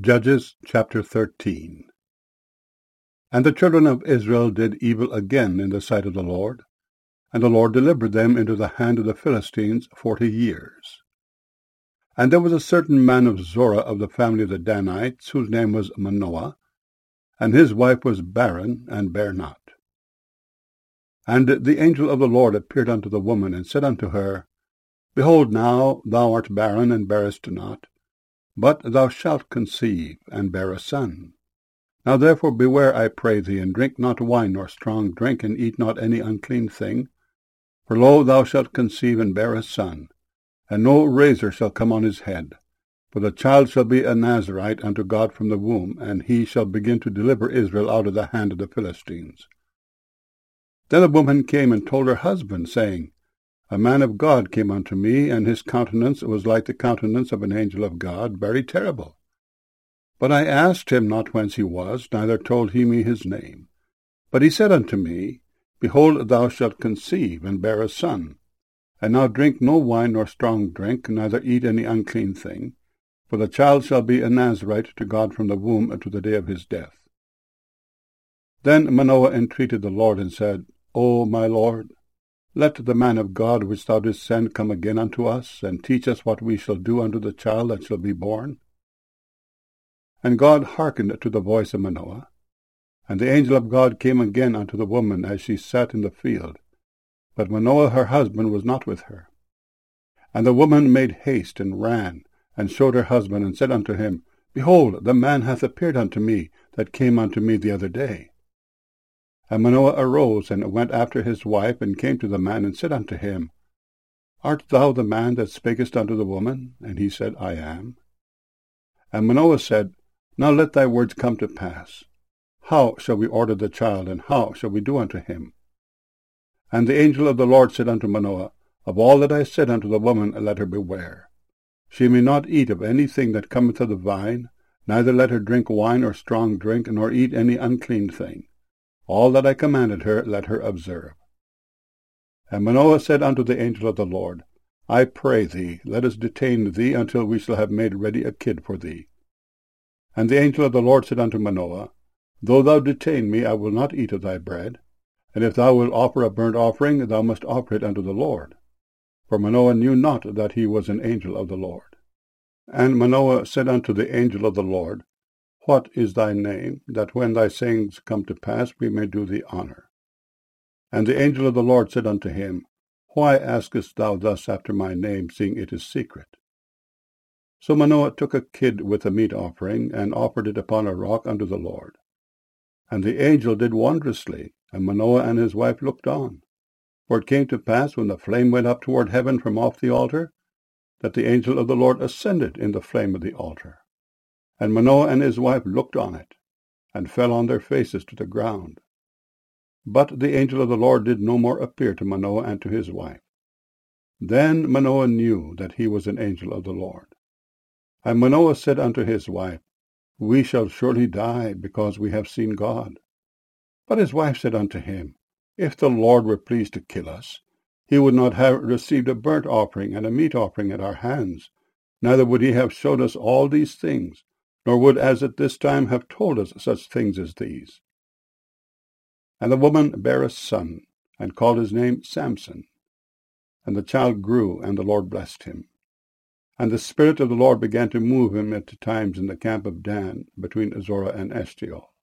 Judges chapter 13. And the children of Israel did evil again in the sight of the Lord, and the Lord delivered them into the hand of the Philistines 40 years. And there was a certain man of Zorah of the family of the Danites, whose name was Manoah, and his wife was barren, and bare not. And the angel of the Lord appeared unto the woman, and said unto her, Behold, now thou art barren, and bearest not, but thou shalt conceive, and bear a son. Now therefore beware, I pray thee, and drink not wine nor strong drink, and eat not any unclean thing. For lo, thou shalt conceive, and bear a son, and no razor shall come on his head. For the child shall be a Nazarite unto God from the womb, and he shall begin to deliver Israel out of the hand of the Philistines. Then the woman came and told her husband, saying, A man of God came unto me, and his countenance was like the countenance of an angel of God, very terrible. But I asked him not whence he was, neither told he me his name. But he said unto me, Behold, thou shalt conceive, and bear a son. And now drink no wine nor strong drink, neither eat any unclean thing. For the child shall be a Nazarite to God from the womb unto the day of his death. Then Manoah entreated the Lord, and said, O my Lord, let the man of God which thou didst send come again unto us, and teach us what we shall do unto the child that shall be born. And God hearkened to the voice of Manoah. And the angel of God came again unto the woman as she sat in the field. But Manoah her husband was not with her. And the woman made haste, and ran, and showed her husband, and said unto him, Behold, the man hath appeared unto me, that came unto me the other day. And Manoah arose, and went after his wife, and came to the man, and said unto him, Art thou the man that spakest unto the woman? And he said, I am. And Manoah said, Now let thy words come to pass. How shall we order the child, and how shall we do unto him? And the angel of the Lord said unto Manoah, Of all that I said unto the woman, let her beware. She may not eat of anything that cometh of the vine, neither let her drink wine or strong drink, nor eat any unclean thing. All that I commanded her, let her observe. And Manoah said unto the angel of the Lord, I pray thee, let us detain thee until we shall have made ready a kid for thee. And the angel of the Lord said unto Manoah, Though thou detain me, I will not eat of thy bread. And if thou wilt offer a burnt offering, thou must offer it unto the Lord. For Manoah knew not that he was an angel of the Lord. And Manoah said unto the angel of the Lord, What is thy name, that when thy sayings come to pass, we may do thee honor? And the angel of the Lord said unto him, Why askest thou thus after my name, seeing it is secret? So Manoah took a kid with a meat offering, and offered it upon a rock unto the Lord. And the angel did wondrously, and Manoah and his wife looked on. For it came to pass, when the flame went up toward heaven from off the altar, that the angel of the Lord ascended in the flame of the altar. And Manoah and his wife looked on it, and fell on their faces to the ground. But the angel of the Lord did no more appear to Manoah and to his wife. Then Manoah knew that he was an angel of the Lord. And Manoah said unto his wife, We shall surely die, because we have seen God. But his wife said unto him, If the Lord were pleased to kill us, he would not have received a burnt offering and a meat offering at our hands, neither would he have showed us all these things, nor would as at this time have told us such things as these. And the woman bare a son, and called his name Samson. And the child grew, and the Lord blessed him. And the Spirit of the Lord began to move him at times in the camp of Dan, between Zorah and Eshtaol.